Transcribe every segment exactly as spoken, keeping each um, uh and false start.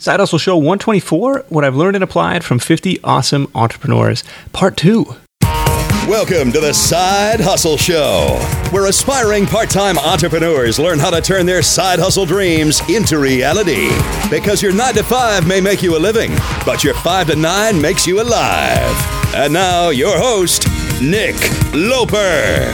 Side Hustle Show one twenty-four, What I've Learned and Applied from fifty Awesome Entrepreneurs, Part two. Welcome to the Side Hustle Show, where aspiring part-time entrepreneurs learn how to turn their side hustle dreams into reality. Because your nine to five may make you a living, but your five to nine makes you alive. And now, your host, Nick Loper.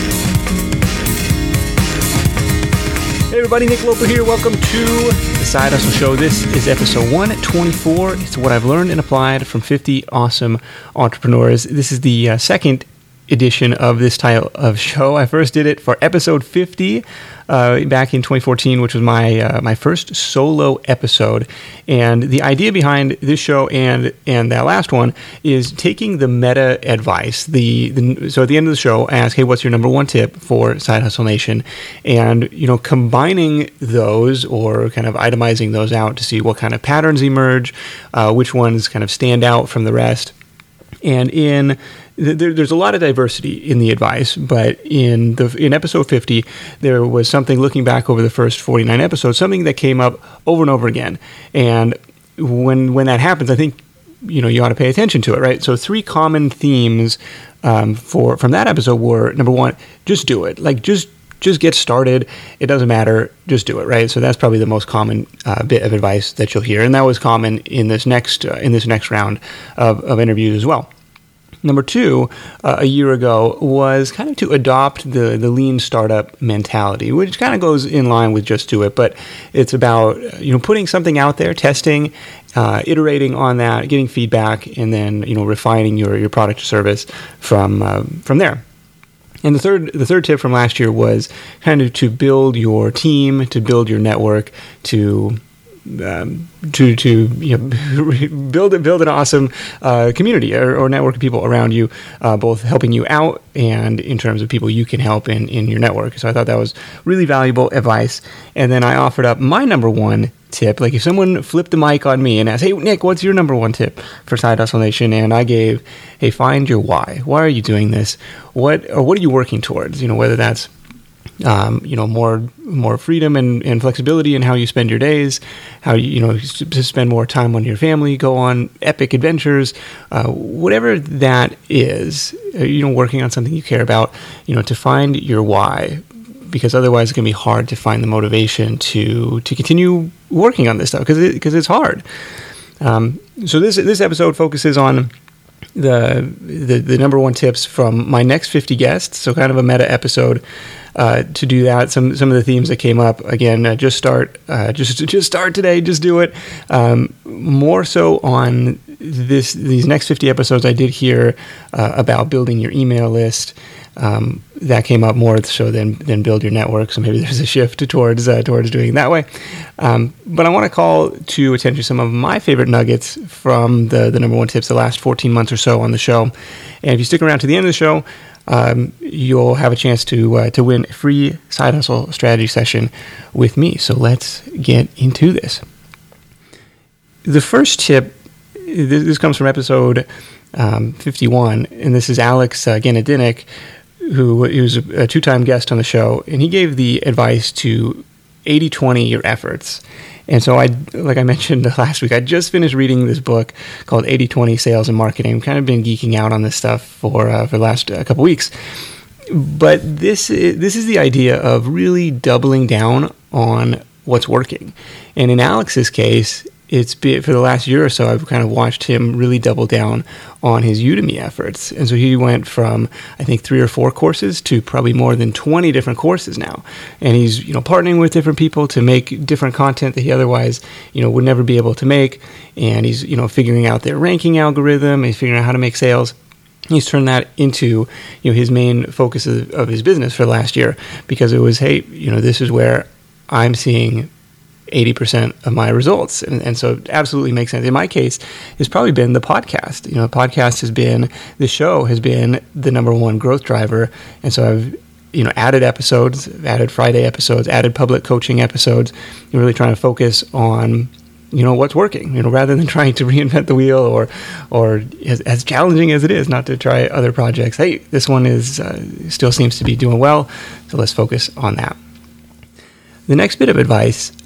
Hey everybody, Nick Loper here. Welcome to the Side Hustle Show. This is episode one twenty-four. It's what I've learned and applied from fifty awesome entrepreneurs. This is the uh, second edition of this type of show. I first did it for episode fifty uh, back in twenty fourteen, which was my uh, my first solo episode. And the idea behind this show and and that last one is taking the meta advice. The, the so at the end of the show, I ask, hey, what's your number one tip for Side Hustle Nation? And you know, combining those or kind of itemizing those out to see what kind of patterns emerge, uh, which ones kind of stand out from the rest. And in there, there's a lot of diversity in the advice, but in the in episode fifty, there was something looking back over the first forty-nine episodes, something that came up over and over again. And when when that happens, I think you know you ought to pay attention to it, right? So three common themes um, for from that episode were, number one, just do it, like just. Just get started. It doesn't matter. Just do it, right? So that's probably the most common uh, bit of advice that you'll hear, and that was common in this next uh, in this next round of, of interviews as well. Number two, uh, a year ago, was kind of to adopt the, the lean startup mentality, which kind of goes in line with just do it, but it's about you know putting something out there, testing, uh, iterating on that, getting feedback, and then you know refining your, your product or service from uh, from there. And the third, the third tip from last year was kind of to build your team, to build your network, to um, to to you know, build build an awesome uh, community or, or network of people around you, uh, both helping you out and in terms of people you can help in, in your network. So I thought that was really valuable advice. And then I offered up my number one tip. Like if someone flipped the mic on me and asked, hey, Nick, what's your number one tip for Side Hustle Nation? And I gave, hey, find your why. Why are you doing this? What or what are you working towards? You know, whether that's, um, you know, more more freedom and, and flexibility in how you spend your days, how you, you know, to spend more time on your family, go on epic adventures, uh, whatever that is, you know, working on something you care about, you know, to find your why. Because otherwise it's going to be hard to find the motivation to to continue working on this stuff because it, because it's hard. Um, so this this episode focuses on the, the the number one tips from my next fifty guests. So kind of a meta episode uh, to do that. Some some of the themes that came up again. Uh, just start. Uh, just just start today. Just do it. Um, more so on this these next fifty episodes, I did hear uh, about building your email list. Um, that came up more so than than build your network. So maybe there's a shift towards uh, towards doing it that way. Um, but I want to call to attention some of my favorite nuggets from the the number one tips the last fourteen months or so on the show. And if you stick around to the end of the show, um, you'll have a chance to uh, to win a free side hustle strategy session with me. So let's get into this. The first tip, this, this comes from episode um, fifty-one, and this is Alex uh, Ganadinik, who he was a two-time guest on the show, and he gave the advice to eighty twenty your efforts. And so I, like I mentioned last week, I just finished reading this book called eighty twenty Sales and Marketing. I've kind of been geeking out on this stuff for uh, for the last uh, couple weeks. But this is, this is the idea of really doubling down on what's working. And in Alex's case, it's been, for the last year or so, I've kind of watched him really double down on his Udemy efforts. And so he went from, I think, three or four courses to probably more than twenty different courses now. And he's, you know, partnering with different people to make different content that he otherwise, you know, would never be able to make. And he's, you know, figuring out their ranking algorithm. He's figuring out how to make sales. He's turned that into, you know, his main focus of, of his business for the last year, because it was, hey, you know, this is where I'm seeing eighty percent of my results. And, and so it absolutely makes sense. In my case, it's probably been the podcast. You know, the podcast has been, the show has been the number one growth driver. And so I've, you know, added episodes, added Friday episodes, added public coaching episodes, and really trying to focus on, you know, what's working, you know, rather than trying to reinvent the wheel or, or as, as challenging as it is not to try other projects. Hey, this one is, uh, still seems to be doing well. So let's focus on that. The next bit of advice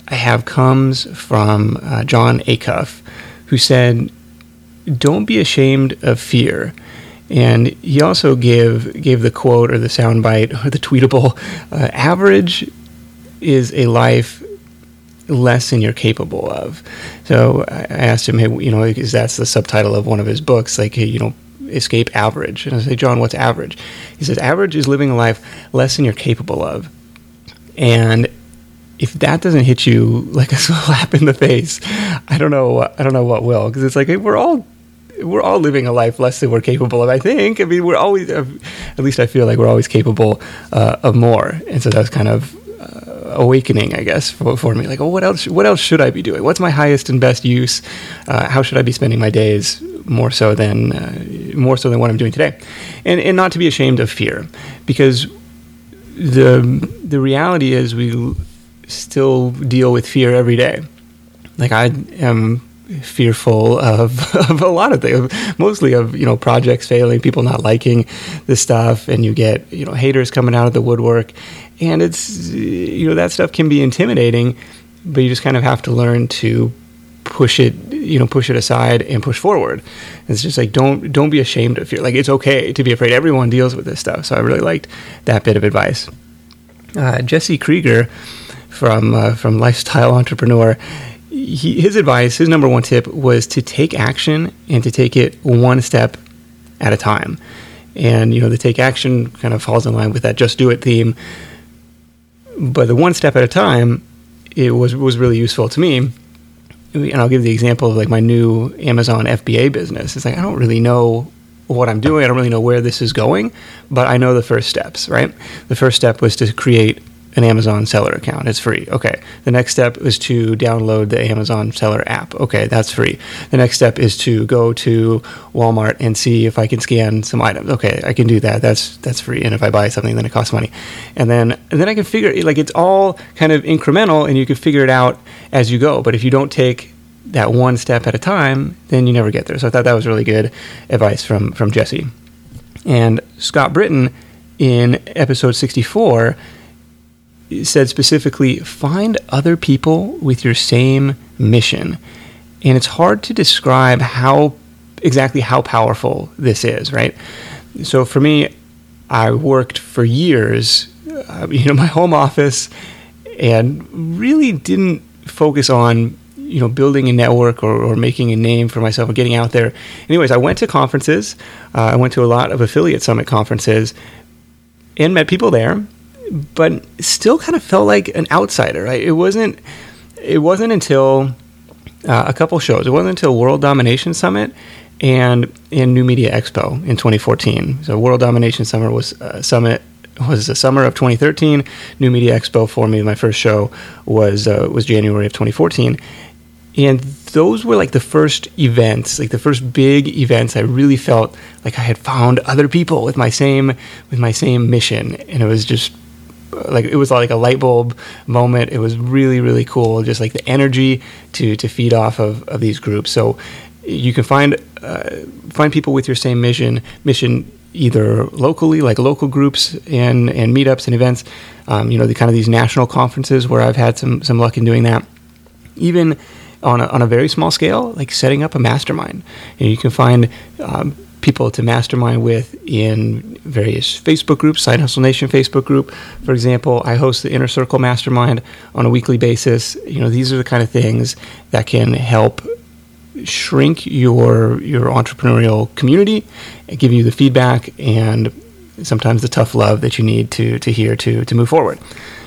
I have comes from uh, John Acuff, who said, "Don't be ashamed of fear." And he also gave gave the quote or the soundbite or the tweetable, uh, "Average is a life less than you're capable of." So I asked him, hey, you know, because that's the subtitle of one of his books, like, hey, you know, escape average. And I say, John, what's average? He says, average is living a life less than you're capable of. And if that doesn't hit you like a slap in the face, I don't know. I don't know what will, because it's like, hey, we're all we're all living a life less than we're capable of. I think. I mean, we're always, at least I feel like we're always capable uh, of more. And so that's kind of uh, awakening, I guess, for, for me. Like, oh, what else? What else should I be doing? What's my highest and best use? Uh, how should I be spending my days more so than uh, more so than what I'm doing today? And and not to be ashamed of fear, because the the reality is we still deal with fear every day. Like, I am fearful of, of a lot of things, mostly of, you know, projects failing, people not liking the stuff, and you get, you know, haters coming out of the woodwork. And it's, you know, that stuff can be intimidating, but you just kind of have to learn to push it, you know, push it aside and push forward. It's just like, don't, don't be ashamed of fear. Like, it's okay to be afraid. Everyone deals with this stuff. So I really liked that bit of advice. Uh, Jesse Krieger from, uh, from Lifestyle Entrepreneur, He, his advice, his number one tip was to take action and to take it one step at a time. And, you know, the take action kind of falls in line with that just do it theme. But the one step at a time, it was, was really useful to me. And I'll give the example of like my new Amazon F B A business. It's like, I don't really know what I'm doing. I don't really know where this is going, but I know the first steps, right? The first step was to create an Amazon seller account. It's free. Okay. The next step is to download the Amazon seller app. Okay, that's free. The next step is to go to Walmart and see if I can scan some items. Okay, I can do that. That's that's free. And if I buy something, then it costs money. And then and then I can figure it, like, it's all kind of incremental, and you can figure it out as you go. But if you don't take that one step at a time, then you never get there. So I thought that was really good advice from from Jesse. And Scott Britton in episode sixty-four said specifically, find other people with your same mission. And it's hard to describe how exactly how powerful this is, right? So for me, I worked for years, uh, you know, my home office, and really didn't focus on, you know, building a network or, or making a name for myself or getting out there. Anyways, I went to conferences. Uh, I went to a lot of affiliate summit conferences and met people there, but still kind of felt like an outsider, right? It wasn't, it wasn't until uh, a couple shows. It wasn't until World Domination Summit and in New Media Expo in twenty fourteen. So World Domination Summit was uh, summit was the summer of twenty thirteen. New Media Expo for me, my first show, was uh, was January of twenty fourteen. And those were like the first events, like the first big events I really felt like I had found other people with my same with my same mission. And it was just like, it was like a light bulb moment. It was really, really cool. Just like the energy to to feed off of, of these groups. So you can find uh, find people with your same mission mission either locally, like local groups and, and meetups and events. Um, you know, the kind of these national conferences where I've had some some luck in doing that. Even on a, on a very small scale, like setting up a mastermind. And you can find um, people to mastermind with in various Facebook groups, Side Hustle Nation Facebook group, for example. I host the Inner Circle Mastermind on a weekly basis. You know, these are the kind of things that can help shrink your your entrepreneurial community and give you the feedback and sometimes the tough love that you need to to hear to to move forward.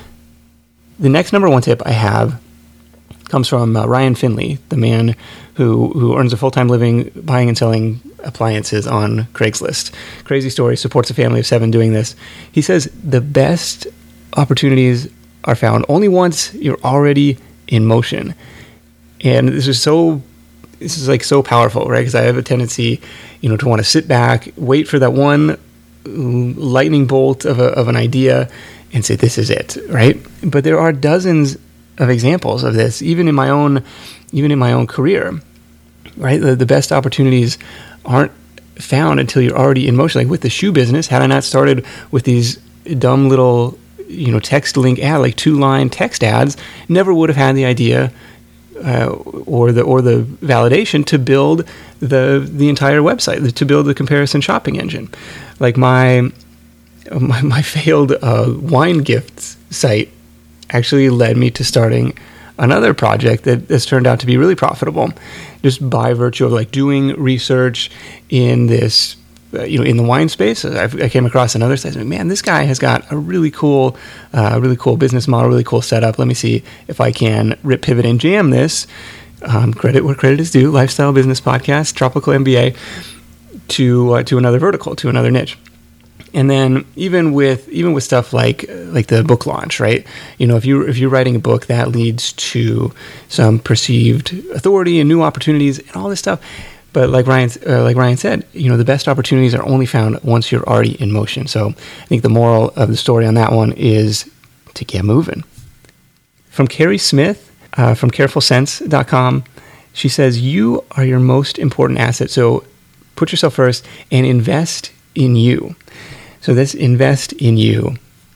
The next number one tip I have comes from uh, Ryan Finley, the man who, who earns a full-time living buying and selling appliances on Craigslist. Crazy story, supports a family of seven doing this. He says the best opportunities are found only once you're already in motion. And this is so, this is like so powerful, right? Because I have a tendency, you know, to want to sit back, wait for that one lightning bolt of, a, of an idea and say, this is it, right? But there are dozens of examples of this, even in my own, even in my own career, right? The, the best opportunities aren't found until you're already in motion. Like with the shoe business, had I not started with these dumb little you know, text link ad, like two line text ads, never would have had the idea uh, or the or the validation to build the the entire website, to build the comparison shopping engine. Like my my, my failed uh, wine gifts site actually led me to starting another project that has turned out to be really profitable, just by virtue of like doing research in this, uh, you know, in the wine space. I've, I came across another site. Like, man, this guy has got a really cool, uh, really cool business model, really cool setup. Let me see if I can rip, pivot, and jam this. Um, credit where credit is due. Lifestyle Business Podcast, Tropical M B A, to uh, to another vertical, to another niche. And then even with even with stuff like like the book launch, right? You know, if you if you're writing a book, that leads to some perceived authority and new opportunities and all this stuff. But like Ryan uh, like Ryan said, you know, the best opportunities are only found once you're already in motion. So I think the moral of the story on that one is to get moving. From Carrie Smith uh, from careful sense dot com, she says, "You are your most important asset. So put yourself first and invest in you." So this invest in you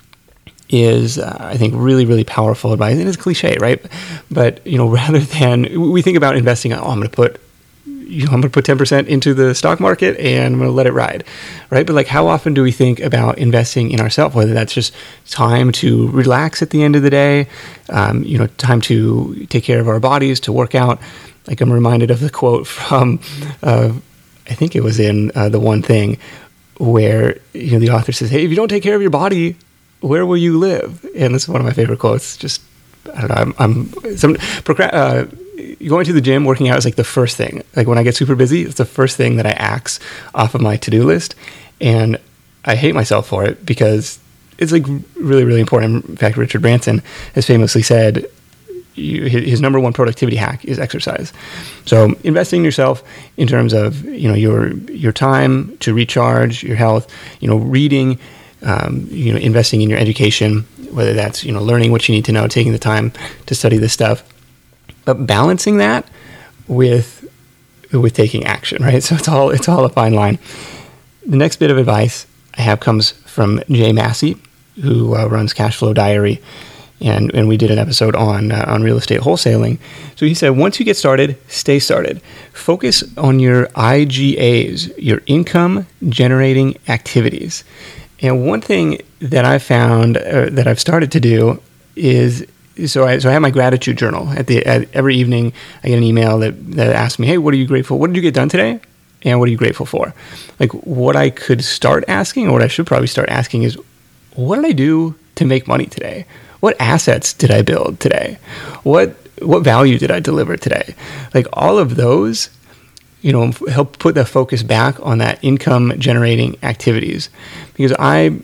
is, uh, I think, really, really powerful advice. And it's cliche, right? But, you know, rather than, we think about investing, oh, I'm going to put, you know, I'm going to put ten percent into the stock market and I'm going to let it ride, right? But like, how often do we think about investing in ourselves? Whether that's just time to relax at the end of the day, um, you know, time to take care of our bodies, to work out. Like, I'm reminded of the quote from, uh, I think it was in uh, The One Thing, where, you know, the author says, "Hey, if you don't take care of your body, where will you live?" And it's one of my favorite quotes. Just, I don't know, I'm, I'm some, uh, going to the gym, working out is like the first thing. Like when I get super busy, it's the first thing that I axe off of my to-do list. And I hate myself for it because it's like really, really important. In fact, Richard Branson has famously said, his number one productivity hack is exercise. So investing in yourself in terms of, you know, your your time to recharge, your health, you know, reading, um, you know, investing in your education, whether that's, you know, learning what you need to know, taking the time to study this stuff, but balancing that with with taking action, right? So it's all it's all a fine line. The next bit of advice I have comes from Jay Massey, who uh, runs Cashflow Diary. And and we did an episode on uh, on real estate wholesaling. So he said, once you get started, stay started. Focus on your I G As, your income generating activities. And one thing that I found uh, that I've started to do is, so I so I have my gratitude journal. At the at every evening, I get an email that that asks me, "Hey, what are you grateful? What did you get done today? And what are you grateful for?" Like, what I could start asking, or what I should probably start asking, is, what did I do to make money today? What assets did I build today? What what value did I deliver today? Like, all of those, you know, help put the focus back on that income generating activities, because I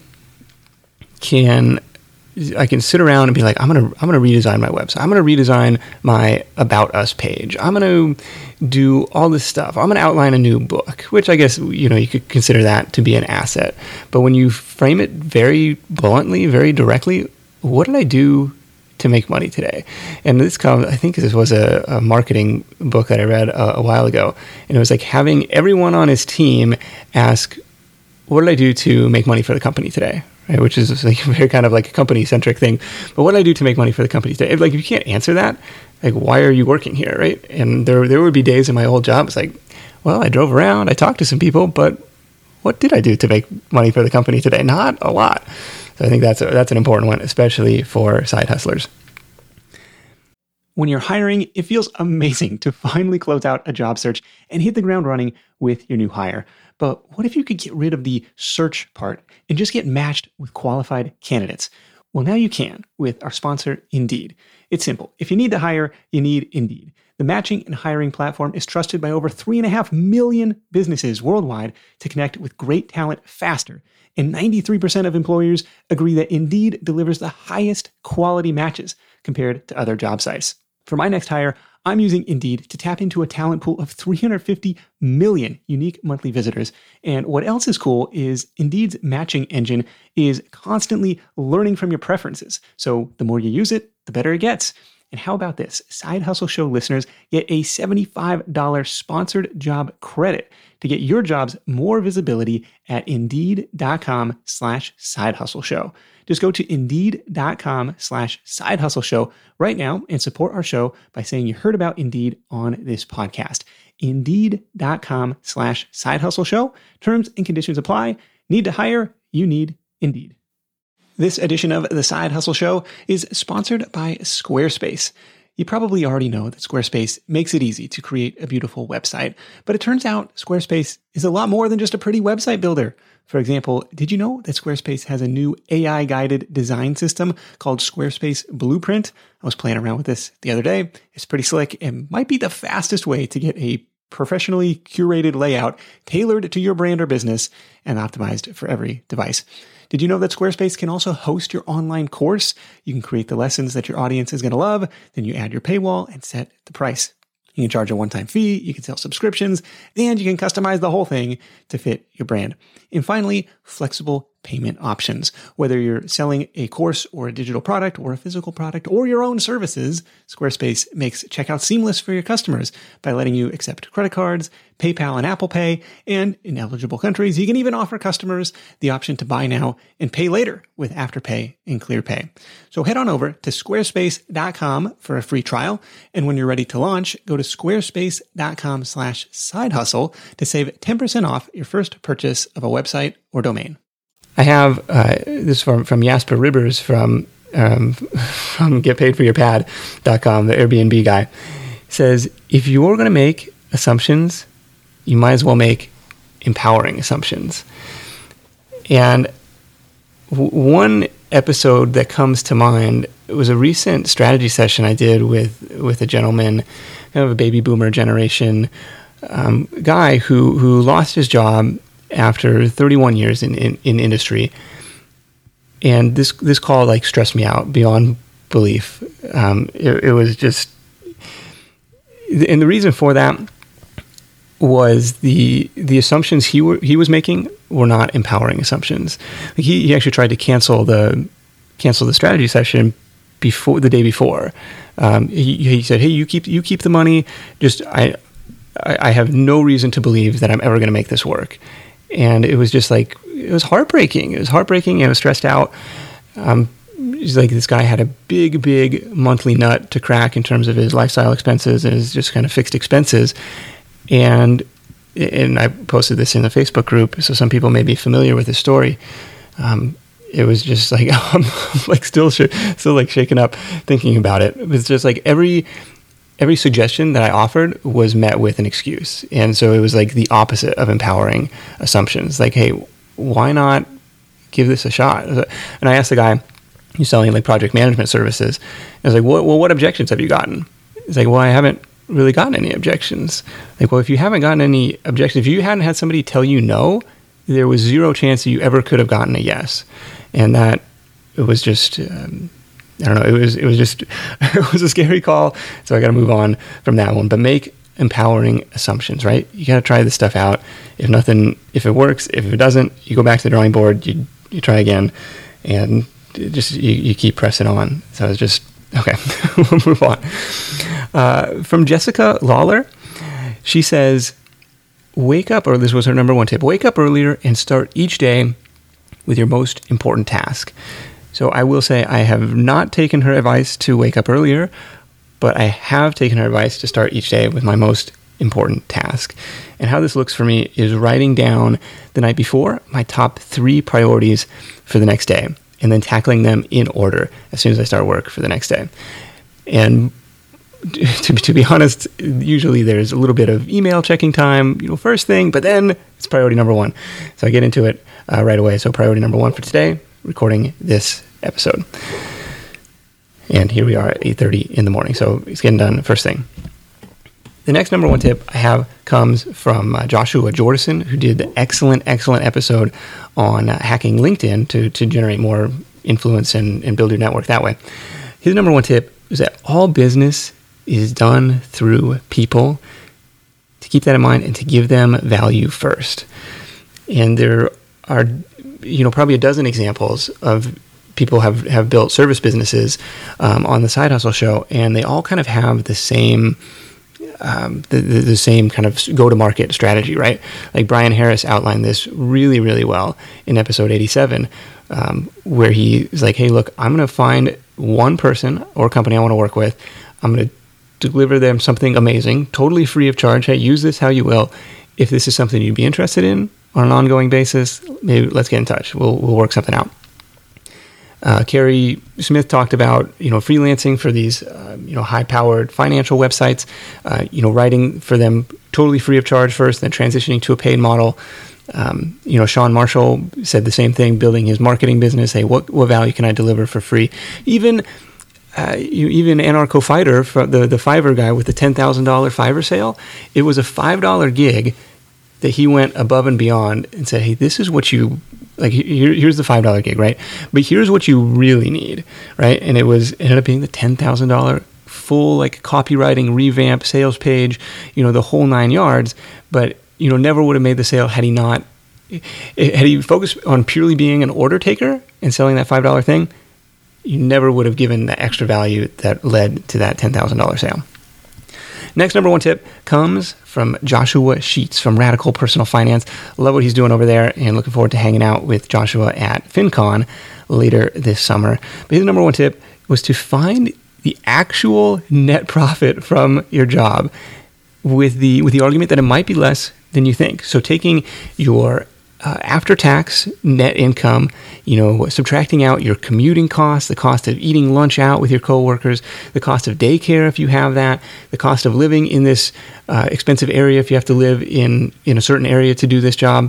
can I can sit around and be like, I'm gonna I'm gonna redesign my website. I'm gonna redesign my About Us page. I'm gonna do all this stuff. I'm gonna outline a new book, which I guess, you know, you could consider that to be an asset. But when you frame it very bluntly, very directly, what did I do to make money today? And this comes, I think this was a, a marketing book that I read a, a while ago. And it was like having everyone on his team ask, what did I do to make money for the company today? Right? Which is like very kind of like a company centric thing. But what did I do to make money for the company today? If, like, if you can't answer that, like, why are you working here? Right? And there, there would be days in my old job, it's like, well, I drove around, I talked to some people, but what did I do to make money for the company today? Not a lot. So I think that's a, that's an important one, especially for side hustlers. When you're hiring, it feels amazing to finally close out a job search and hit the ground running with your new hire. But what if you could get rid of the search part and just get matched with qualified candidates? Well, now you can with our sponsor, Indeed. It's simple. If you need to hire, you need Indeed. The matching and hiring platform is trusted by over three and a half million businesses worldwide to connect with great talent faster. And ninety-three percent of employers agree that Indeed delivers the highest quality matches compared to other job sites. For my next hire, I'm using Indeed to tap into a talent pool of three hundred fifty million unique monthly visitors. And what else is cool is Indeed's matching engine is constantly learning from your preferences. So the more you use it, the better it gets. And how about this? Side Hustle Show listeners get a seventy-five dollars sponsored job credit to get your jobs more visibility at indeed.com slash side hustle show. Just go to indeed.com slash side hustle show right now and support our show by saying you heard about Indeed on this podcast. Indeed.com slash side hustle show. Terms and conditions apply. Need to hire? You need Indeed. This edition of the Side Hustle Show is sponsored by Squarespace. You probably already know that Squarespace makes it easy to create a beautiful website, but it turns out Squarespace is a lot more than just a pretty website builder. For example, did you know that Squarespace has a new A I-guided design system called Squarespace Blueprint? I was playing around with this the other day. It's pretty slick and might be the fastest way to get a professionally curated layout tailored to your brand or business and optimized for every device. Did you know that Squarespace can also host your online course? You can create the lessons that your audience is going to love. Then you add your paywall and set the price. You can charge a one-time fee, you can sell subscriptions, and you can customize the whole thing to fit your brand. And finally, flexible payment options. Whether you're selling a course or a digital product or a physical product or your own services, Squarespace makes checkout seamless for your customers by letting you accept credit cards, PayPal and Apple Pay, and in eligible countries, you can even offer customers the option to buy now and pay later with Afterpay and ClearPay. So head on over to squarespace dot com for a free trial. And when you're ready to launch, go to squarespace.com slash side hustle to save ten percent off your first purchase of a website or domain. I have uh, this from, from Jasper Ribbers from um, from get paid for your pad dot com, the Airbnb guy. Says, if you're going to make assumptions, you might as well make empowering assumptions. And w- one episode that comes to mind, it was a recent strategy session I did with, with a gentleman, kind of a baby boomer generation um, guy who, who lost his job after thirty-one years in, in, in industry. And this, this call like stressed me out beyond belief. Um, it, it was just, and the reason for that was the the assumptions he were he was making were not empowering assumptions. Like he, he actually tried to cancel the cancel the strategy session before the day before. Um, he, he said, "Hey, you keep you keep the money. Just I I have no reason to believe that I'm ever going to make this work." And it was just like, it was heartbreaking. It was heartbreaking. And I was stressed out. Um, it's like this guy had a big, big monthly nut to crack in terms of his lifestyle expenses and his just kind of fixed expenses. And and I posted this in the Facebook group, so some people may be familiar with this story. Um, it was just like, I'm like still, sh- still like shaken up thinking about it. It was just like every... Every suggestion that I offered was met with an excuse. And so it was like the opposite of empowering assumptions. Like, hey, why not give this a shot? And I asked the guy who's selling like project management services, I was like, well, well, what objections have you gotten? He's like, well, I haven't really gotten any objections. Like, well, if you haven't gotten any objections, if you hadn't had somebody tell you no, there was zero chance that you ever could have gotten a yes. And that it was just... Um, I don't know. It was it was just it was a scary call, so I got to move on from that one. But make empowering assumptions, right? You got to try this stuff out. If nothing, if it works, if it doesn't, you go back to the drawing board. You you try again, and just you, you keep pressing on. So it's just okay. We'll move on. Uh, from Jessica Lawler, she says, "Wake up," or this was her number one tip. Wake up earlier and start each day with your most important task. So I will say I have not taken her advice to wake up earlier, but I have taken her advice to start each day with my most important task. And how this looks for me is writing down the night before my top three priorities for the next day, and then tackling them in order as soon as I start work for the next day. And to, to be honest, usually there's a little bit of email checking time, you know, first thing, but then it's priority number one. So I get into it uh, right away. So priority number one for today, recording this episode. And here we are at eight thirty in the morning. So it's getting done first thing. The next number one tip I have comes from uh, Joshua Jordison, who did the excellent, excellent episode on uh, hacking LinkedIn to, to generate more influence and, and build your network that way. His number one tip is that all business is done through people. To keep that in mind and to give them value first. And there are, you know, probably a dozen examples of people have, have built service businesses um, on the Side Hustle Show, and they all kind of have the same um, the, the, the same kind of go-to-market strategy, right? Like Brian Harris outlined this really, really well in episode eighty-seven, um, where he's like, hey, look, I'm going to find one person or company I want to work with. I'm going to deliver them something amazing, totally free of charge. Hey, use this how you will. If this is something you'd be interested in on an ongoing basis, maybe let's get in touch. We'll we'll work something out. Uh, Carrie Smith talked about, you know, freelancing for these, uh, you know, high-powered financial websites, uh, you know, writing for them totally free of charge first, then transitioning to a paid model. Um, you know, Sean Marshall said the same thing, building his marketing business. Hey, what, what value can I deliver for free? Even uh, you, even Anarcho Fighter, the, the Fiverr guy with the ten thousand dollars Fiverr sale, it was a five dollar gig that he went above and beyond and said, hey, this is what you, like, here, here's the five dollar gig, right? But here's what you really need, right? And it was, it ended up being the ten thousand dollars full, like, copywriting, revamp, sales page, you know, the whole nine yards. But, you know, never would have made the sale had he not, had he focused on purely being an order taker and selling that five dollar thing, you never would have given the extra value that led to that ten thousand dollars sale. Next number one tip comes from Joshua Sheets from Radical Personal Finance. Love what he's doing over there, and looking forward to hanging out with Joshua at FinCon later this summer. But his number one tip was to find the actual net profit from your job with the with the argument that it might be less than you think. So taking your Uh, after-tax net income, you know, subtracting out your commuting costs, the cost of eating lunch out with your coworkers, the cost of daycare if you have that, the cost of living in this uh, expensive area if you have to live in, in a certain area to do this job.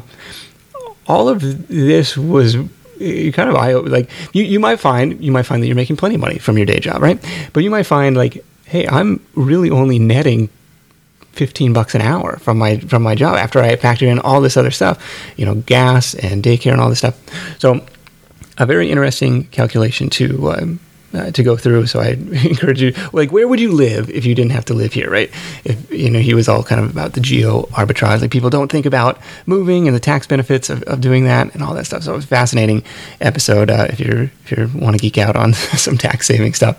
All of this was kind of eye like you, you might find you might find that you're making plenty of money from your day job, right? But you might find like, hey, I'm really only netting fifteen bucks an hour from my from my job after I factor in all this other stuff, you know, gas and daycare and all this stuff. So a very interesting calculation to um, uh, to go through. So I encourage you, like, where would you live if you didn't have to live here, right? If, you know, he was all kind of about the geo arbitrage, like people don't think about moving and the tax benefits of, of doing that and all that stuff. So it was a fascinating episode uh, if you're if you want to geek out on some tax saving stuff.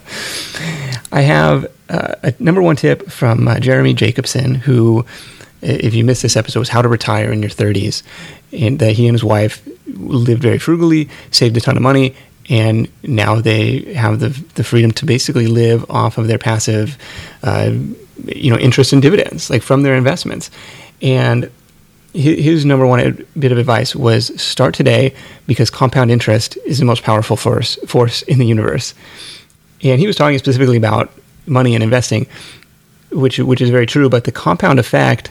I have uh, a number one tip from uh, Jeremy Jacobson, who, if you missed this episode, was how to retire in your thirties. And that he and his wife lived very frugally, saved a ton of money, and now they have the the freedom to basically live off of their passive, uh, you know, interest and dividends, like from their investments. And his, his number one bit of advice was start today, because compound interest is the most powerful force force in the universe. And he was talking specifically about money and investing, which which is very true. But the compound effect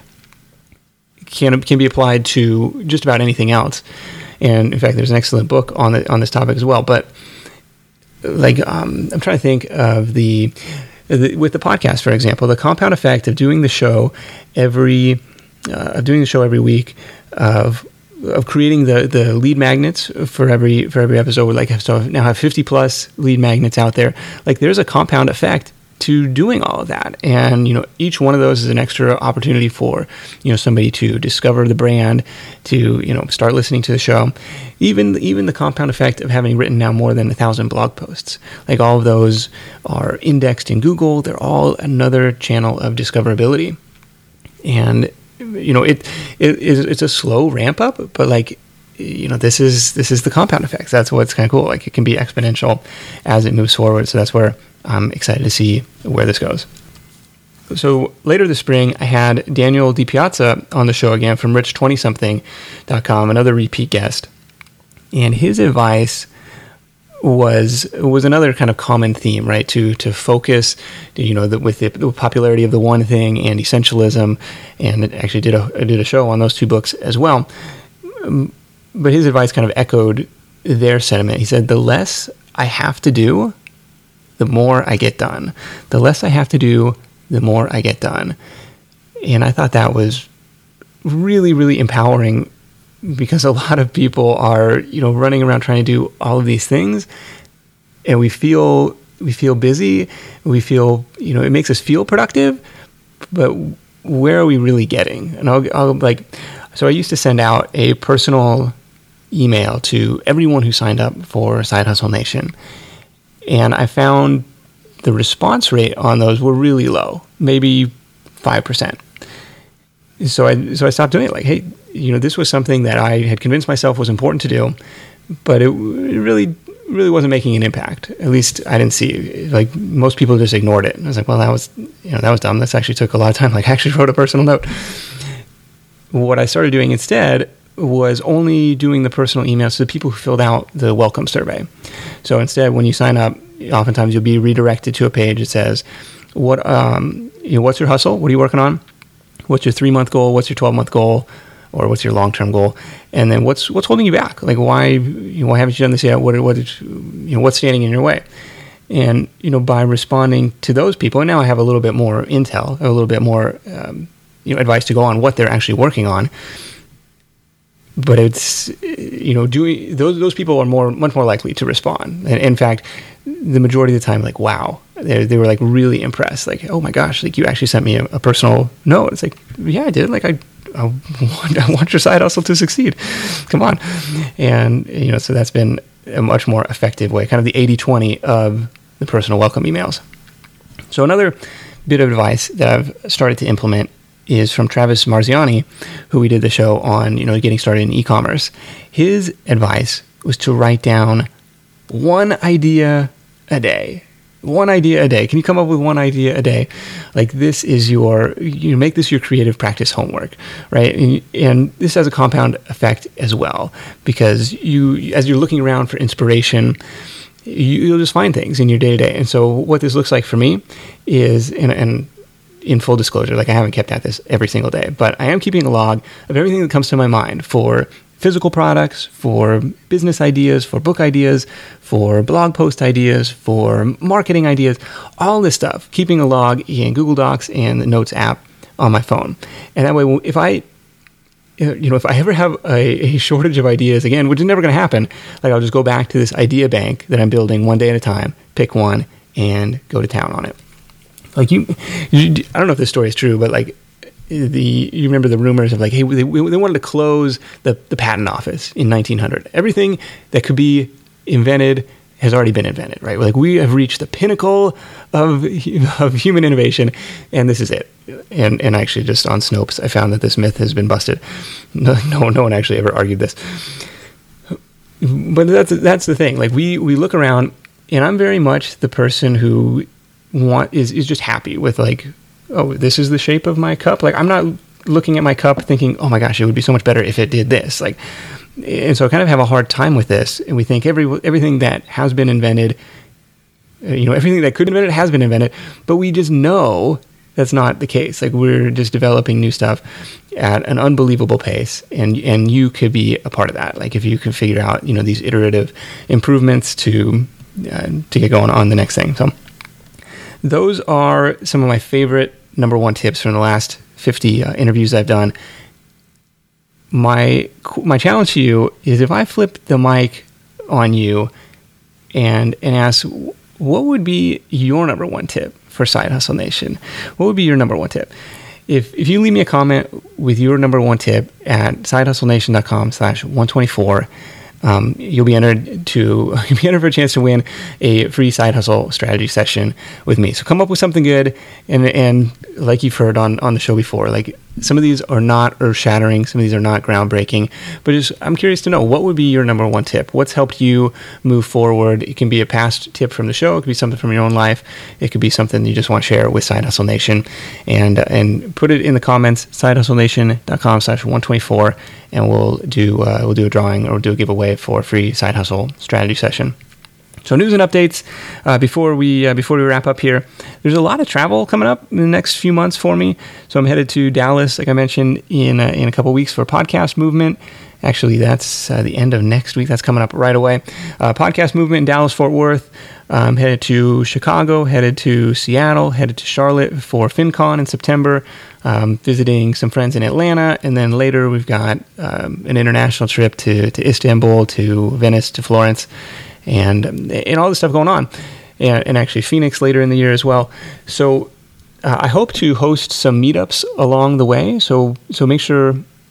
can can be applied to just about anything else. And in fact, there's an excellent book on the, on this topic as well. But like, um, I'm trying to think of the, the with the podcast, for example, the compound effect of doing the show every uh, of doing the show every week, of of creating the, the lead magnets for every for every episode. Like, so I now have fifty plus lead magnets out there. Like, there's a compound effect to doing all of that. And, you know, each one of those is an extra opportunity for, you know, somebody to discover the brand, to, you know, start listening to the show. Even, even the compound effect of having written now more than a thousand blog posts. Like, all of those are indexed in Google. They're all another channel of discoverability. And, you know, it, it it's a slow ramp up, but like, you know, this is, this is the compound effect. That's what's kind of cool. Like, it can be exponential as it moves forward. So that's where I'm excited to see where this goes. So later this spring, I had Daniel DiPiazza on the show again from rich twenty something dot com, another repeat guest. And his advice was was another kind of common theme, right? To to focus, you know, the, with the, the popularity of the one thing and essentialism, and it actually did a I did a show on those two books as well. But his advice kind of echoed their sentiment. He said, the less I have to do, the more I get done. The less I have to do, the more I get done. And I thought that was really, really empowering, because a lot of people are, you know, running around trying to do all of these things, and we feel we feel busy. We feel, you know, it makes us feel productive, but where are we really getting? And I'll, I'll like, so I used to send out a personal email to everyone who signed up for Side Hustle Nation. And I found the response rate on those were really low, maybe five percent. So I so I stopped doing it. Like, hey, you know, this was something that I had convinced myself was important to do, but it, it really really wasn't making an impact. At least I didn't see, like, most people just ignored it. I was like, well, that was, you know, that was dumb. This actually took a lot of time. Like, I actually wrote a personal note. What I started doing instead was only doing the personal emails to the people who filled out the welcome survey. So instead, when you sign up, oftentimes you'll be redirected to a page that says, what, um, you know, what's your hustle? What are you working on? What's your three-month goal? What's your twelve-month goal? Or what's your long-term goal? And then what's what's holding you back? Like, why you know, why haven't you done this yet? What what you know what's standing in your way? And you know, by responding to those people, and now I have a little bit more intel, a little bit more um, you know advice to go on what they're actually working on. But it's you know doing those those people are more much more likely to respond. And in fact, the majority of the time, like, wow, they they were like really impressed. Like, oh my gosh, like you actually sent me a, a personal note. It's like, yeah, I did. Like I. I want, I want your side hustle to succeed. Come on. And, you know, so that's been a much more effective way, kind of the eighty twenty of the personal welcome emails. So another bit of advice that I've started to implement is from Travis Marziani, who we did the show on, you know, getting started in e-commerce. His advice was to write down one idea a day. One idea a day. Can you come up with one idea a day? Like, this is your, you make this your creative practice homework, right? And, and this has a compound effect as well, because you, as you're looking around for inspiration, you, you'll just find things in your day to day. And so what this looks like for me is, and, and in full disclosure, like I haven't kept at this every single day, but I am keeping a log of everything that comes to my mind for physical products, for business ideas, for book ideas, for blog post ideas, for marketing ideas, all this stuff, keeping a log in Google Docs and the Notes app on my phone. And that way, if I, you know, if I ever have a, a shortage of ideas again, which is never going to happen, like I'll just go back to this idea bank that I'm building one day at a time, pick one, and go to town on it. Like you, you I don't know if this story is true, but like, The you remember the rumors of like, hey, they, they wanted to close the, the patent office in nineteen hundred. Everything that could be invented has already been invented, right? Like, we have reached the pinnacle of of human innovation, and this is it. And and actually, just on Snopes, I found that this myth has been busted. No, no, no one actually ever argued this. But that's that's the thing. Like, we we look around, and I'm very much the person who want is is just happy with like, oh, this is the shape of my cup. Like, I'm not looking at my cup thinking, oh my gosh, it would be so much better if it did this. Like, and so I kind of have a hard time with this. And we think every everything that has been invented, you know, everything that could be invented has been invented, but we just know that's not the case. Like, we're just developing new stuff at an unbelievable pace, and and you could be a part of that. Like, if you can figure out, you know, these iterative improvements to uh, to get going on the next thing. So those are some of my favorite number one tips from the last fifty uh, interviews I've done. My my challenge to you is, if I flip the mic on you and and ask, what would be your number one tip for Side Hustle Nation? What would be your number one tip? If if you leave me a comment with your number one tip at sidehustlenation.com slash 124, Um, you'll be entered to you'll be entered for a chance to win a free side hustle strategy session with me. So come up with something good, and and like you've heard on, on the show before, like, some of these are not earth shattering, some of these are not groundbreaking, but just I'm curious to know, what would be your number one tip? What's helped you move forward? It can be a past tip from the show, it could be something from your own life, it could be something you just want to share with Side Hustle Nation, and uh, and put it in the comments, sidehustlenation.com slash 124, and we'll do uh, we'll do a drawing, or we'll do a giveaway for a free side hustle strategy session. So news and updates uh, before we uh, before we wrap up here. There's a lot of travel coming up in the next few months for me. So I'm headed to Dallas, like I mentioned, in uh, in a couple weeks for Podcast Movement. Actually, that's uh, the end of next week. That's coming up right away. Uh, Podcast Movement in Dallas, Fort Worth. I'm headed to Chicago, headed to Seattle, headed to Charlotte for FinCon in September. Um, visiting some friends in Atlanta, and then later we've got um, an international trip to to Istanbul, to Venice, to Florence, and and all this stuff going on, and, and actually Phoenix later in the year as well. So uh, I hope to host some meetups along the way. So so make sure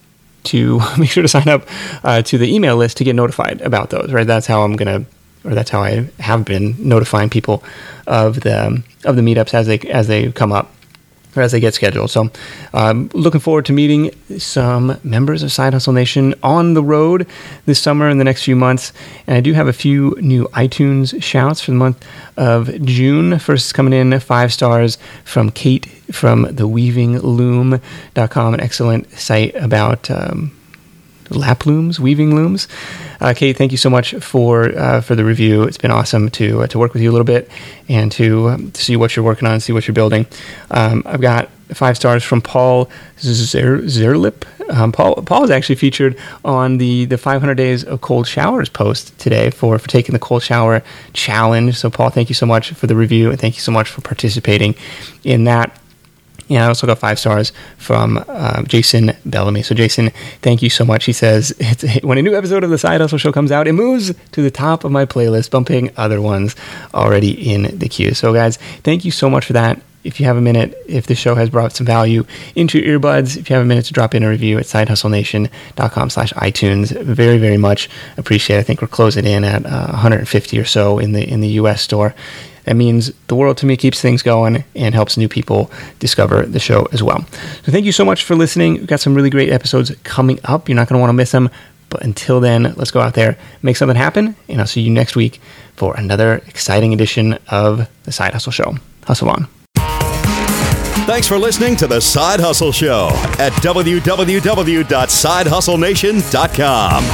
to make sure to sign up uh, to the email list to get notified about those, right? That's how I'm going to, or that's how I have been notifying people of the, um, of the meetups as they, as they come up, or as they get scheduled. So um, looking forward to meeting some members of Side Hustle Nation on the road this summer in the next few months. And I do have a few new iTunes shouts for the month of June. First is coming in five stars from Kate from the weaving loom dot com, an excellent site about um, lap looms, weaving looms. Uh, Kate, thank you so much for uh, for the review. It's been awesome to uh, to work with you a little bit and to, um, to see what you're working on, see what you're building. Um, I've got five stars from Paul Zer- Zerlip. Um, Paul Paul is actually featured on the, the five hundred Days of Cold Showers post today for, for taking the cold shower challenge. So Paul, thank you so much for the review, and thank you so much for participating in that. And I also got five stars from um, Jason Bellamy. So Jason, thank you so much. He says, it's, when a new episode of the Side Hustle Show comes out, it moves to the top of my playlist, bumping other ones already in the queue. So guys, thank you so much for that. If you have a minute, if the show has brought some value into your earbuds, if you have a minute to drop in a review at side hustle nation dot com slash iTunes, very, very much appreciate it. I think we're closing in at uh, one hundred fifty or so in the in the U S store. That means the world to me, keeps things going, and helps new people discover the show as well. So thank you so much for listening. We've got some really great episodes coming up. You're not going to want to miss them. But until then, let's go out there, make something happen, and I'll see you next week for another exciting edition of the Side Hustle Show. Hustle on. Thanks for listening to the Side Hustle Show at w w w dot side hustle nation dot com.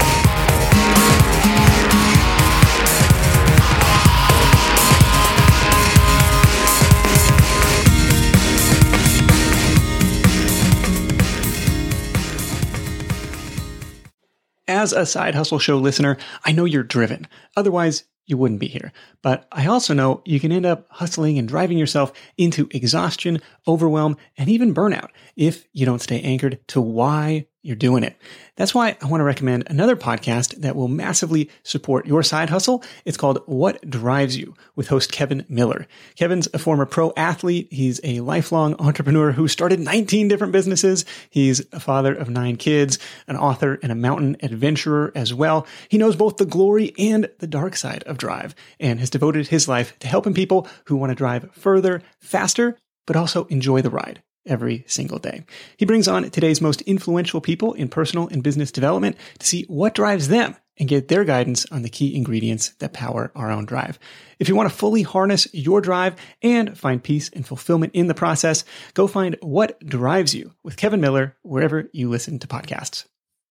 As a Side Hustle Show listener, I know you're driven. Otherwise, you wouldn't be here. But I also know you can end up hustling and driving yourself into exhaustion, overwhelm, and even burnout if you don't stay anchored to why you're doing it. That's why I want to recommend another podcast that will massively support your side hustle. It's called What Drives You with host Kevin Miller. Kevin's a former pro athlete. He's a lifelong entrepreneur who started nineteen different businesses. He's a father of nine kids, an author, and a mountain adventurer as well. He knows both the glory and the dark side of drive and has devoted his life to helping people who want to drive further, faster, but also enjoy the ride every single day. He brings on today's most influential people in personal and business development to see what drives them and get their guidance on the key ingredients that power our own drive. If you want to fully harness your drive and find peace and fulfillment in the process, go find What Drives You with Kevin Miller wherever you listen to podcasts.